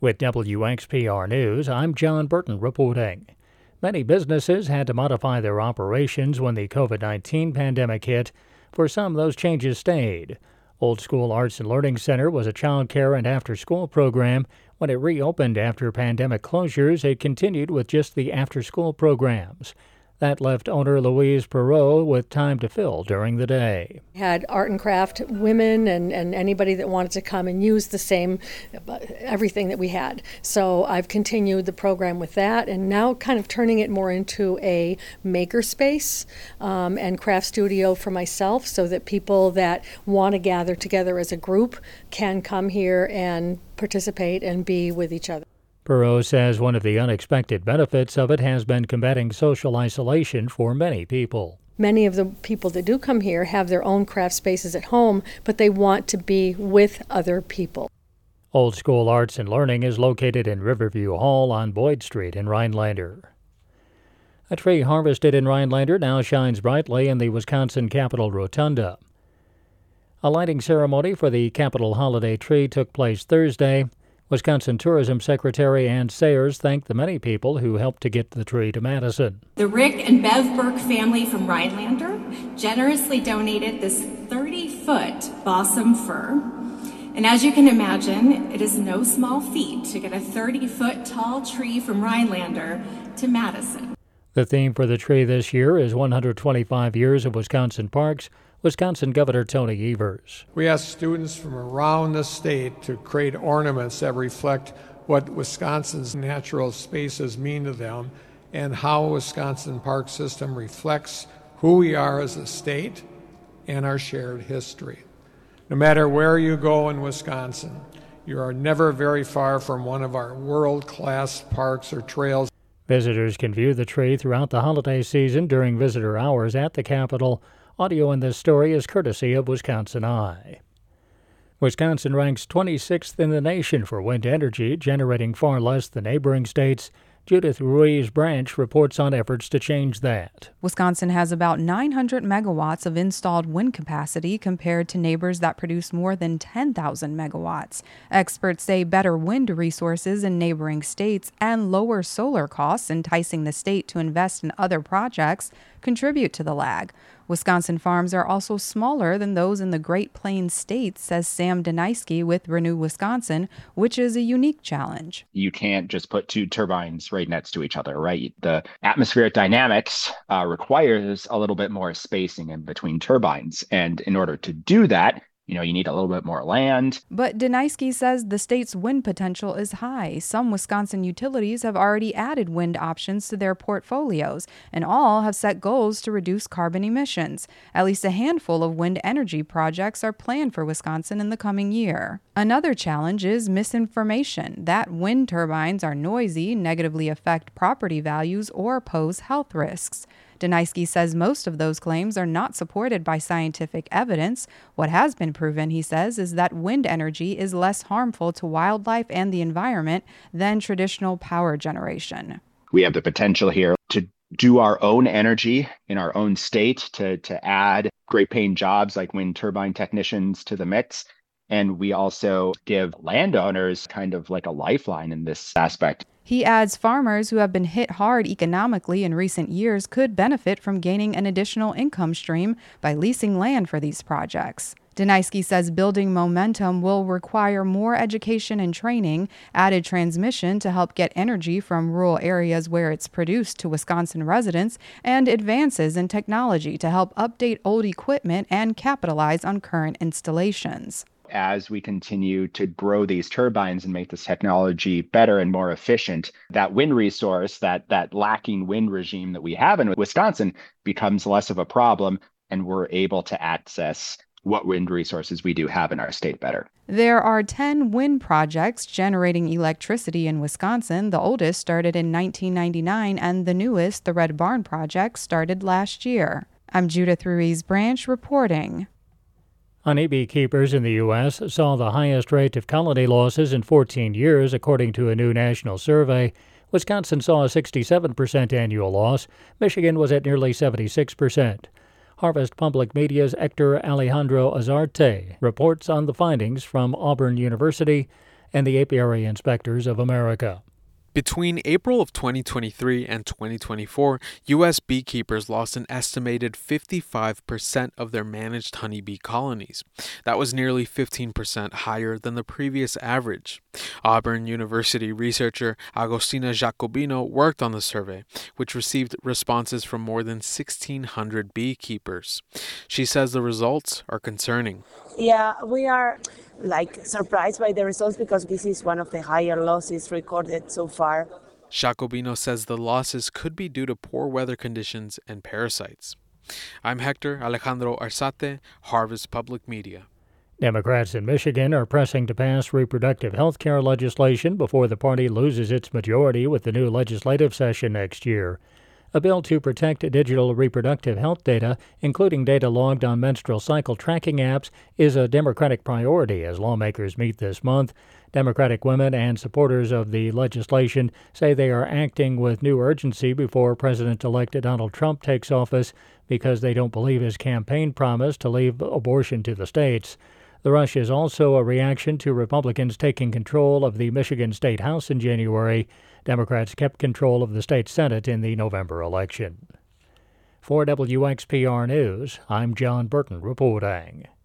With WXPR News, I'm John Burton reporting. Many businesses had to modify their operations when the COVID-19 pandemic hit. For some, those changes stayed. Old School Arts and Learning Center was a child care and after-school program. When it reopened after pandemic closures, it continued with just the after-school programs. That left owner Louise Perot with time to fill during the day. We had art and craft women and anybody that wanted to come and use the same, everything that we had. So I've continued the program with that and now kind of turning it more into a maker space and craft studio for myself so that people that want to gather together as a group can come here and participate and be with each other. Perot says one of the unexpected benefits of it has been combating social isolation for many people. Many of the people that do come here have their own craft spaces at home, but they want to be with other people. Old School Arts and Learning is located in Riverview Hall on Boyd Street in Rhinelander. A tree harvested in Rhinelander now shines brightly in the Wisconsin Capitol Rotunda. A lighting ceremony for the Capitol holiday tree took place Thursday. Wisconsin Tourism Secretary Ann Sayers thanked the many people who helped to get the tree to Madison. The Rick and Bev Burke family from Rhinelander generously donated this 30-foot balsam fir. And as you can imagine, it is no small feat to get a 30-foot tall tree from Rhinelander to Madison. The theme for the tree this year is 125 years of Wisconsin parks. Wisconsin Governor Tony Evers. We asked students from around the state to create ornaments that reflect what Wisconsin's natural spaces mean to them and how Wisconsin park system reflects who we are as a state and our shared history. No matter where you go in Wisconsin, you are never very far from one of our world-class parks or trails. Visitors can view the tree throughout the holiday season during visitor hours at the Capitol. Audio in this story is courtesy of Wisconsin Eye. Wisconsin ranks 26th in the nation for wind energy, generating far less than neighboring states. Judith Ruiz-Branch reports on efforts to change that. Wisconsin has about 900 megawatts of installed wind capacity compared to neighbors that produce more than 10,000 megawatts. Experts say better wind resources in neighboring states and lower solar costs, enticing the state to invest in other projects, contribute to the lag. Wisconsin farms are also smaller than those in the Great Plains states, says Sam Deniski with Renew Wisconsin, which is a unique challenge. You can't just put two turbines right next to each other, right? The atmospheric dynamics requires a little bit more spacing in between turbines. And in order to do that, you need a little bit more land. But Deniski says the state's wind potential is high. Some Wisconsin utilities have already added wind options to their portfolios, and all have set goals to reduce carbon emissions. At least a handful of wind energy projects are planned for Wisconsin in the coming year. Another challenge is misinformation, that wind turbines are noisy, negatively affect property values, or pose health risks. Deniski says most of those claims are not supported by scientific evidence. What has been proven, he says, is that wind energy is less harmful to wildlife and the environment than traditional power generation. We have the potential here to do our own energy in our own state, to add great paying jobs like wind turbine technicians to the mix. And we also give landowners kind of like a lifeline in this aspect. He adds farmers who have been hit hard economically in recent years could benefit from gaining an additional income stream by leasing land for these projects. Deniski says building momentum will require more education and training, added transmission to help get energy from rural areas where it's produced to Wisconsin residents, and advances in technology to help update old equipment and capitalize on current installations. As we continue to grow these turbines and make this technology better and more efficient, that wind resource, that lacking wind regime that we have in Wisconsin becomes less of a problem, and we're able to access what wind resources we do have in our state better. There are 10 wind projects generating electricity in Wisconsin. The oldest started in 1999, and the newest, the Red Barn project, started last year. I'm Judith Ruiz-Branch reporting. Honeybee keepers in the U.S. saw the highest rate of colony losses in 14 years, according to a new national survey. Wisconsin saw a 67% annual loss. Michigan was at nearly 76%. Harvest Public Media's Hector Alejandro Azarte reports on the findings from Auburn University. and the Apiary Inspectors of America. Between April of 2023 and 2024, U.S. beekeepers lost an estimated 55% of their managed honeybee colonies. That was nearly 15% higher than the previous average. Auburn University researcher Agostina Jacobino worked on the survey, which received responses from more than 1,600 beekeepers. She says the results are concerning. Yeah, we are surprised by the results because this is one of the higher losses recorded so far. Jacobino says the losses could be due to poor weather conditions and parasites. I'm Hector Alejandro Arzate, Harvest Public Media. Democrats in Michigan are pressing to pass reproductive health care legislation before the party loses its majority with the new legislative session next year. A bill to protect digital reproductive health data, including data logged on menstrual cycle tracking apps, is a Democratic priority as lawmakers meet this month. Democratic women and supporters of the legislation say they are acting with new urgency before President-elect Donald Trump takes office because they don't believe his campaign promise to leave abortion to the states. The rush is also a reaction to Republicans taking control of the Michigan State House in January. Democrats kept control of the state Senate in the November election. For WXPR News, I'm John Burton reporting.